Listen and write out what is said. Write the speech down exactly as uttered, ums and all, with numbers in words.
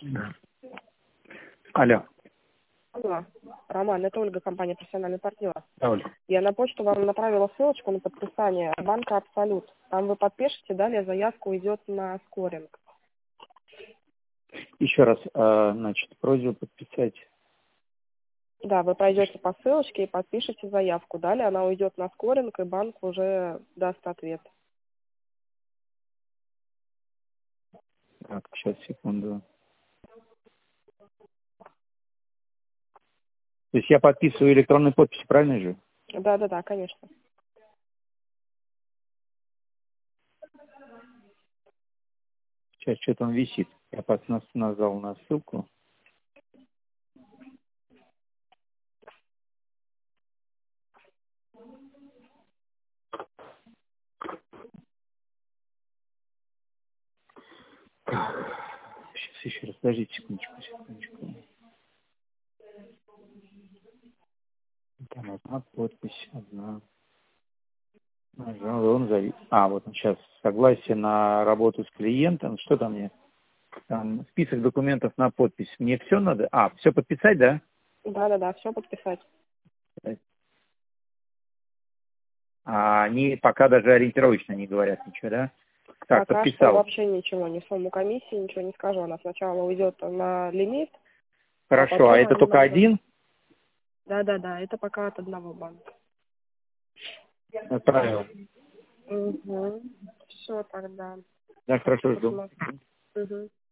Да. Алло. Алло. Роман, это Ольга, компания «Профессиональный партнер». Да, Оль. Я на почту вам направила ссылочку на подписание банка «Абсолют». Там вы подпишете, далее заявка уйдет на скоринг. Еще раз, а, значит, просьба подписать. Да, вы пройдете по ссылочке и подпишете заявку. Далее она уйдет на скоринг, и банк уже даст ответ. Так, сейчас, секунду. То есть я подписываю электронную подпись, правильно же? Да-да-да, конечно. Сейчас что-то он висит. Я пос- нас- нажал на ссылку. Сейчас еще раз, подождите секундочку, секундочку. Там одна подпись, одна. Нажал, он зави- А, вот он сейчас. Согласие на работу с клиентом. Что там мне? Там список документов на подпись. Мне все надо? А, все подписать, да? Да-да-да, все подписать. А они пока даже ориентировочно не говорят ничего, да? Так, Пока что подписал. вообще ничего, ни сумму комиссии, ничего не скажу. Она сначала уйдет на лимит, а Хорошо, а потом это они только начнут... один? Да-да-да, это пока от одного банка. Отправил. Угу. Все тогда. Да, Сейчас хорошо, жду. посмотрю. Угу.